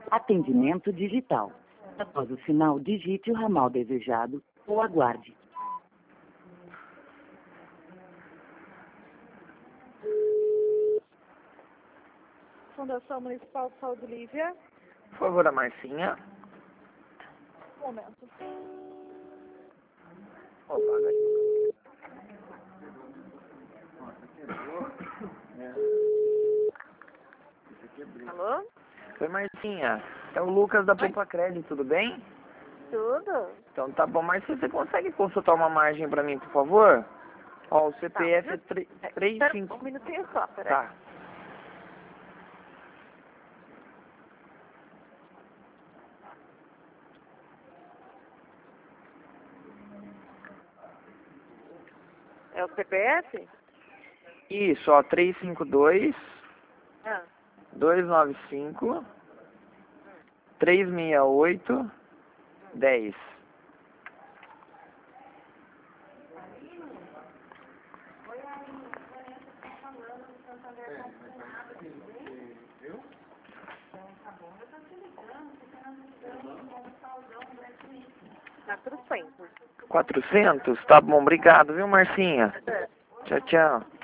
Atendimento digital. Após o sinal, digite o ramal desejado ou aguarde. Fundação Municipal de Saúde Lívia. Por favor, a Marcinha. Um momento. Opa, Alô? Oi, Marcinha. É o Lucas da Poupa Crédito, tudo bem? Tudo? Então tá bom, mas você consegue consultar uma margem pra mim, por favor? Ó, o CPF é 35... Um minutinho só, peraí. Tá. É o CPF? Isso, ó, 352 Ah. 295 368 10. Tá 400. 400? Tá bom, obrigado, viu, Marcinha? Tchau, tchau.